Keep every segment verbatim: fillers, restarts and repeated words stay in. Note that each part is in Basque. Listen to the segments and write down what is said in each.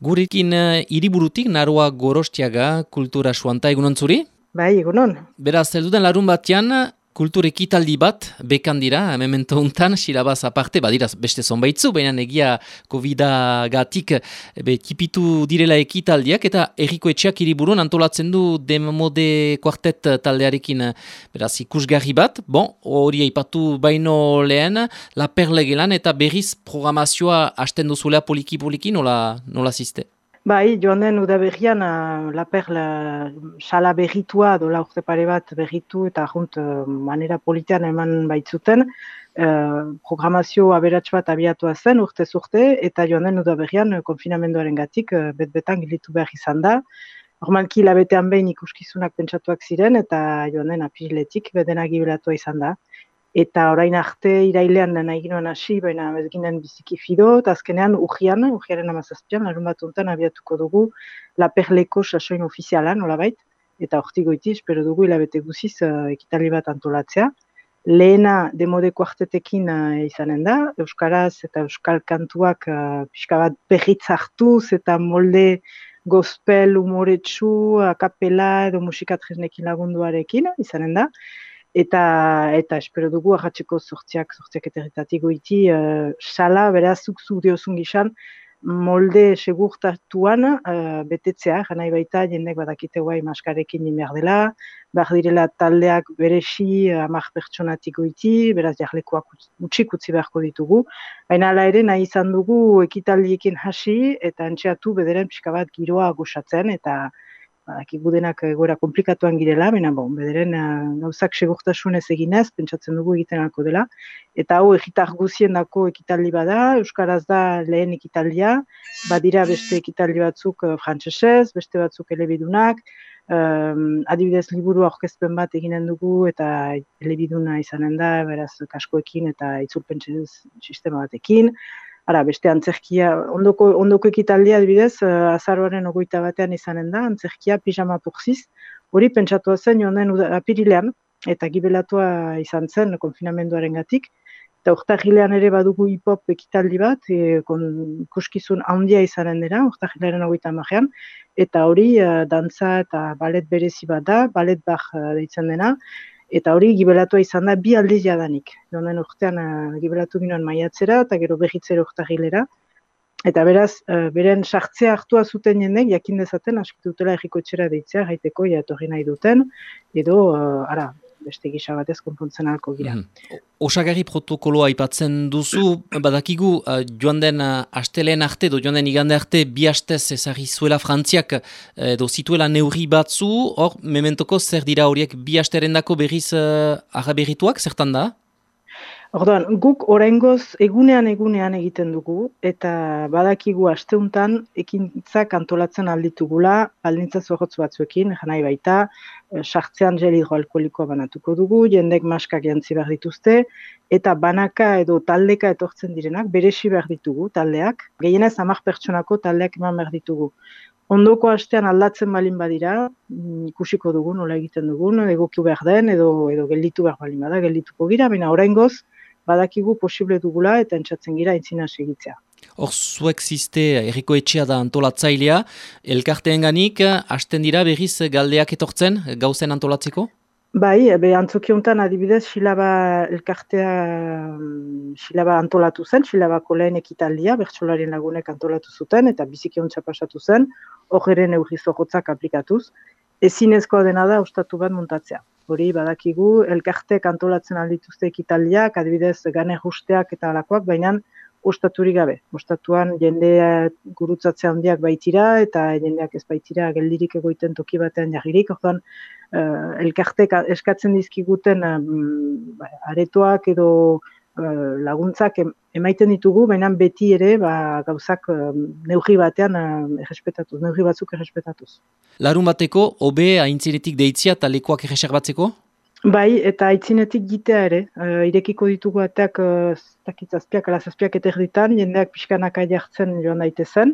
Gurekin uh, hiriburutik Naroa Gorostiaga kultura suanta egunon zuri? Bai, egunon. Beraz, zelduden larun batean, kultur ekitaldi bat, bekan dira, memento untan, silabaz aparte, badiraz beste zonbaitzu, baina egia COVID-gatik be, tipitu direla ekitaldiak, eta Herriko Etxeak hiriburun antolatzen du Demode Quartet taldearekin, beraz, ikusgarri bat, bon, hori aipatu baino lehen, La Perle gelan, eta berriz programazioa hasten duzulea poliki-poliki, nola, nola ziste? Bai, joan den udaberrian uh, La Perle sala berritua, dola urte pare bat berritu, eta junt uh, manera politean eman baitzuten, uh, programazio aberats bat abiatua zen urtez urte, eta joan den udaberrian uh, konfinamenduaren gatik uh, bet-betan gilitu behar izan da. Normalki labetean behin ikuskizunak pentsatuak ziren, eta joan den apiriletik bedena gibelatua izan da. Eta orain arte irailean nahi ginoen hasi, baina ez ginen biziki fido, eta azkenean urrian, urriaren amazazpian, larun bat untan abiatuko dugu La Perleko sasoin ofiziala, nolabait, eta hortik goiti, espero dugu hilabete guziz uh, ekitaldi bat antolatzea. Lehena Demode Quartetekin uh, izanen da, euskaraz eta euskal kantuak uh, pixka bat berritz hartuz eta molde gospel, umoretsu, akapela edo musikatresnekin lagunduarekin izanen da. Eta, eta espero dugu arratseko sortziak, sortziak eterretatik goiti, uh, sala, berazuk zu diozun gizan, molde segurtatuan uh, betetzea, janai baita, jendek badakite guai maskarekin nimer dela, behar direla taldeak beresi, amak pertsonatik goiti, beraz jarlekoak utxik utzi beharko ditugu, baina ala ere nahi izan dugu ekitaldiekin hasi, eta entxeatu bederen pixka bat giroa goxatzen, eta Akigu denak egoera komplikatuan girela, baina bon, bederen uh, gauzak segurtasunez eginez, pentsatzen dugu egiten alko dela. Eta hau egitar guzien dako ekitaldi bada, euskaraz da lehen ekitaldia, badira beste ekitaldi batzuk uh, frantsesez, beste batzuk elebidunak, um, adibidez liburu aurkezpen bat eginen dugu, eta elebiduna izanen da, beraz kaskoekin eta itzulpen sistema batekin. Ara, beste antzerkia, ondoko, ondoko ekitaldia adibidez, uh, azaroaren ogoita batean izanen da, antzerkia pijama porziz, hori pentsatua zen joan den apirilean, eta gibelatua izan zen konfinamenduaren gatik, eta urtarrilean ere badugu hip-hop ekitaldi bat, e, kon, kuskizun handia izanen dira, urtarrilearen ogoita amarean, eta hori uh, dantza eta balet berezi bat da, balet bar uh, deitzen dena, eta hori gibelatua izan da bi aldiz jadanik. Jonen urtean uh, gibelatu ginoen maiatzera eta gero berritzera urtarrilera. Eta beraz, uh, beren sartzea hartua zuten jendek, jakin dezaten, aski dutela Herriko Etxera deitzea, jaiteko ja etorri nahi duten, edo, uh, ara, beste gisa batez konpontzen alko gira. Mm. Osagarri protokoloa aipatzen duzu, badakigu uh, joan den uh, asteleen arte, edo joan den igande arte, bi astez ezarri zuela Frantziak edo zituela neurri batzu, hor, mementoko zer dira horiek bi asterendako berriz uh, araberrituak, zertan da? Orduan, guk oraingoz egunean egunean egiten dugu, eta badakigu asteuntan ekintzak antolatzen alditugula, baldintza zorrotz batzuekin, janai baita, sartzean gel hidroalkoholikoa banatuko dugu, jendek maskak jantzi behar dituzte, eta banaka edo taldeka etortzen direnak, beresi behar ditugu taldeak, gehienez hamar pertsonako taldeak eman behar ditugu. Ondoko astean aldatzen balin badira, ikusiko dugu, nola egiten dugun, egokiu behar den, edo, edo gelditu behar balin bada, geldituko gira, baina oraingoz, badakigu posible dugula eta entzatzen gira aintzina segitzea. Hor, zuek ziste Herriko Etxea da antolatzailea, elkarteen ganik, hasten dira berriz galdeak etortzen, gauzen antolatzeko? Bai, be antzokiontan adibidez, Xilaba elkartea Xilaba antolatu zen, Xilabako lehen ekitaldia, bertsolarien lagunek antolatu zuten, eta biziki ontsa pasatu zen, hor ere neurri zorrotzak aplikatuz. Ezinezkoa dena da ostatu bat muntatzea. Hori badakigu, elkartek antolatzen aldituzte ekitaldiak, adibidez gane justeak eta alakoak, baina ostaturik gabe. Ostatuan jendea gurutzatzea handiak baitira, eta jendeak ez baitira geldirik egoiten toki batean jarririk. Orduan, uh, elkartek eskatzen dizkiguten um, aretoak edo uh, laguntzak emaiten ditugu, baina beti ere ba, gauzak um, neurri batean uh, errespetatuz, neurri batzuk errespetatuz. Larun bateko, obe aintzinetik deitzia eta lekuak erreserbatzeko? Bai, eta aitzinetik gitea ere, uh, irekiko ditugu ateak uh, zazpiak, ala zazpiak eterditan, jendeak pixkanaka jartzen joan daitezen,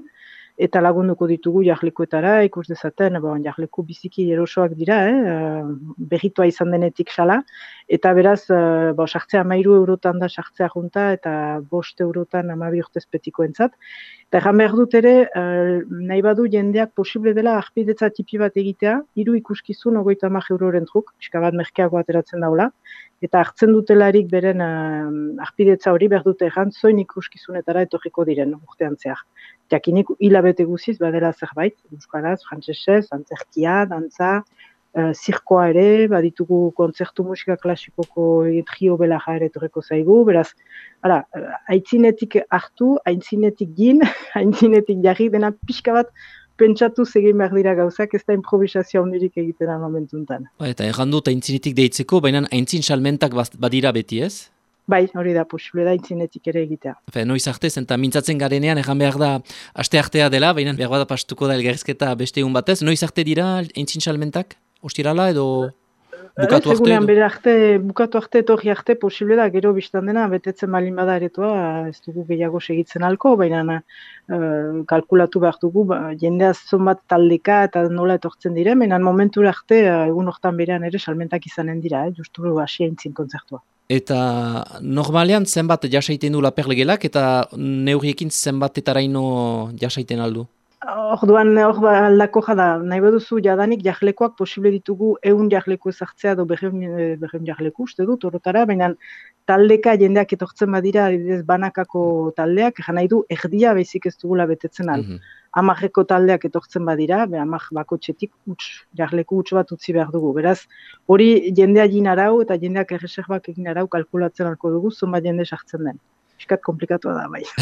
eta lagunduko ditugu jarlekuetara, ikus dezaten, bon, jarleku biziki erosoak dira, eh, berritua izan denetik sala, eta beraz, eh, bo, sartzea mairu eurotan da sartzea junta, eta bost eurotan amabi urtez betikoentzat. Eta erran behar dut ere, eh, nahi badu jendeak posible dela arpidetza tipi bat egitea, hiru ikuskizun ogoita hamar euroren truk, pixka bat merkeago ateratzen daula, eta hartzen dutelarik beren uh, arpidetza hori behar dute erran, zoin ikuskizunetara etorriko diren urtean zehar. Jakinik hilabete guziz badela zerbait, euskaraz, frantsesez, antzerkia, dantza, uh, zirkoa ere, baditugu kontzertu musika klasikoko trio belaja ere etorriko zaigu, beraz, hala, aitzinetik hartu, aitzinetik gin, aitzinetik jarri dena pixka bat pentsatu egin behar dira gauzak, ez da improvisazio handirik egitena momentuntan. Ba, eta errandu eta aintzinetik deitzeko, baina aintzin salmentak badira beti ez? Bai, hori da, posible da aintzinetik ere egitea. Fe, noiz arte, zenta mintzatzen garenean, erran behar da aste artea dela, baina behar da pastuko da elgarrizketa beste egun batez, noiz arte dira aintzin salmentak? Ostirala edo... Bukatu arte, bere arte, bukatu arte, etorri arte, posible da, gero biztan dena, betetzen balin bada aretoa, ez dugu gehiago segitzen alko, baina uh, kalkulatu behar dugu, ba, jendea zonbat taldeka eta nola etortzen diren, baina momentu arte, uh, egun hortan berean ere, salmentak izanen dira, eh, justu hasi aintzin kontzertua. Eta normalean zenbat jasaiten du laperlegelak, eta neurriekin zenbat etaraino jasaiten aldu? Orduan, hor ba, aldako jada, nahi baduzu jadanik jarlekoak posible ditugu ehun jarleku ezartzea edo berreun jarleku, uste dut, orotara, baina taldeka jendeak etortzen badira, adibidez banakako taldeak, jan nahi du erdia baizik ez dugula betetzen al. Mm -hmm. Amarreko taldeak etortzen badira, be, amar bakotxetik uts, jarleku utz bat utzi behar dugu. Beraz, hori jendea egin arau eta jendeak erreserbak egin arau kalkulatzen alko dugu, zonbat jende sartzen den. Piskat komplikatua da, bai.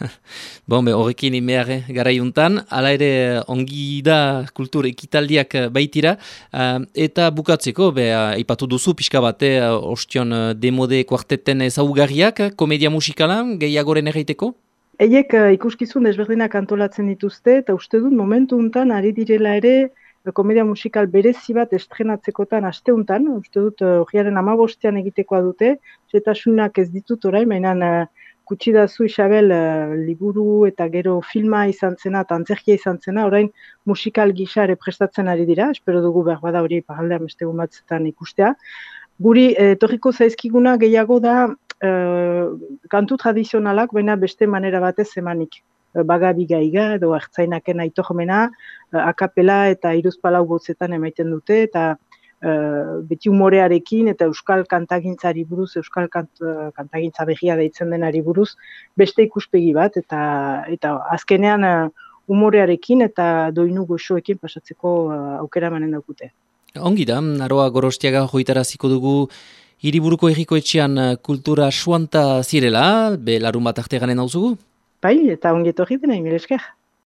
Bon, be, horrekin imeare garaiuntan, ala ere ongi da kultur ekitaldiak baitira, uh, eta bukatzeko, be, uh, ipatu duzu, pixka bate, uh, ostion uh, demode kuarteten ezaugarriak, komedia musikalan, gehiagoren erraiteko? Eiek uh, ikuskizun desberdinak antolatzen dituzte, eta uste dut momentu untan, ari direla ere, komedia musikal berezi bat estrenatzekotan aste untan, uste dut horiaren uh, amabostean egitekoa dute, zetasunak ez ditut orain, mainan uh, kutsi dazu Isabel uh, liburu eta gero filma izan zena eta antzerkia izan zena, orain musikal gisare prestatzen ari dira, espero dugu behar bada hori pagaldean bestegun batzetan ikustea. Guri etorriko zaizkiguna gehiago da uh, kantu tradizionalak, baina beste manera batez emanik. Bagabigaiga edo ertzainaken aitormena, uh, akapela eta hiruzpalau bozetan emaiten dute, eta Uh, beti umorearekin eta euskal kantagintzari buruz, euskal kant, uh, kantagintza berria deitzen denari buruz, beste ikuspegi bat, eta eta azkenean uh, umorearekin eta doinu goxoekin pasatzeko uh, aukera manen daukute. Ongi da, Aroa Gorostiaga joitaraziko dugu Hiriburuko Herriko Etxean kultura suanta zirela, be larun bat arte ganen hauzugu? Bai, eta ongi etorri dena, mil esker.